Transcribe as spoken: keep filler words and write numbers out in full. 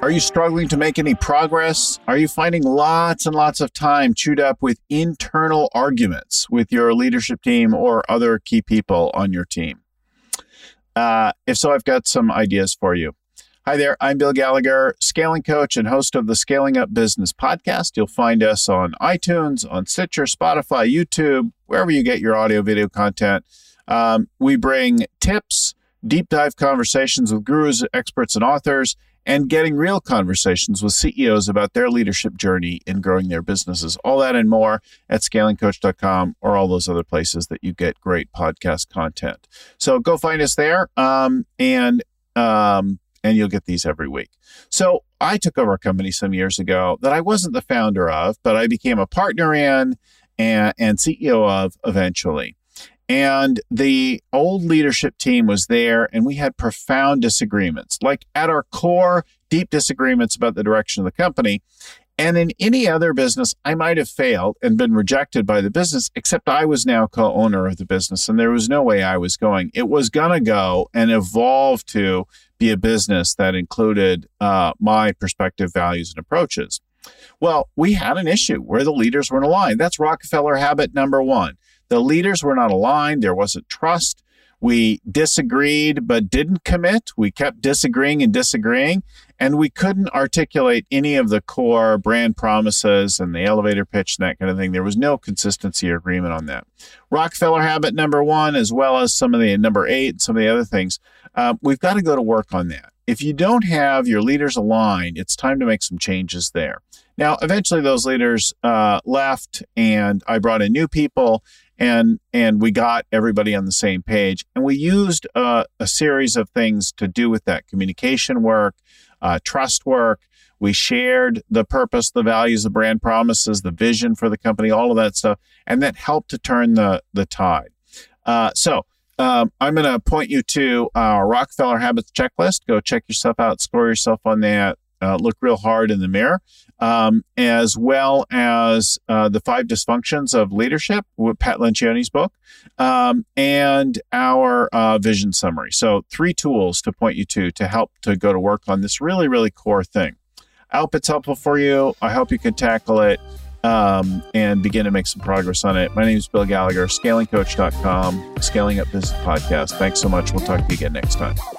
Are you struggling to make any progress? Are you finding lots and lots of time chewed up with internal arguments with your leadership team or other key people on your team? Uh, if so, I've got some ideas for you. Hi there, I'm Bill Gallagher, scaling coach and host of the Scaling Up Business podcast. You'll find us on iTunes, on Stitcher, Spotify, YouTube, wherever you get your audio video content. Um, we bring tips, deep dive conversations with gurus, experts, and authors, and getting real conversations with C E Os about their leadership journey in growing their businesses. All that and more at scaling coach dot com or all those other places that you get great podcast content. So go find us there, um, and um, and you'll get these every week. So I took over a company some years ago that I wasn't the founder of, but I became a partner in and, and C E O of eventually. And the old leadership team was there, and we had profound disagreements, like at our core, deep disagreements about the direction of the company. And in any other business, I might have failed and been rejected by the business, except I was now co-owner of the business, and there was no way I was going. It was going to go and evolve to be a business that included uh, my perspective, values, and approaches. Well, we had an issue where the leaders weren't aligned. That's Rockefeller habit number one. The leaders were not aligned. There wasn't trust. We disagreed, but didn't commit. We kept disagreeing and disagreeing, and we couldn't articulate any of the core brand promises and the elevator pitch and that kind of thing. There was no consistency or agreement on that. Rockefeller habit number one, as well as some of the number eight and some of the other things, uh, we've got to go to work on that. If you don't have your leaders aligned, it's time to make some changes there. Now, eventually those leaders uh, left, and I brought in new people, and and we got everybody on the same page. And we used uh, a series of things to do with that: communication work, uh, trust work. We shared the purpose, the values, the brand promises, the vision for the company, all of that stuff, and that helped to turn the, the tide. Uh, so um, I'm going to point you to our Rockefeller Habits checklist. Go check yourself out, score yourself on that. Uh, look real hard in the mirror, um, as well as uh, the five dysfunctions of leadership with Pat Lencioni's book, um, and our uh, vision summary. So three tools to point you to to help to go to work on this really, really core thing. I hope it's helpful for you. I hope you can tackle it um, and begin to make some progress on it. My name is Bill Gallagher, scaling coach dot com, Scaling Up Business Podcast. Thanks so much. We'll talk to you again next time.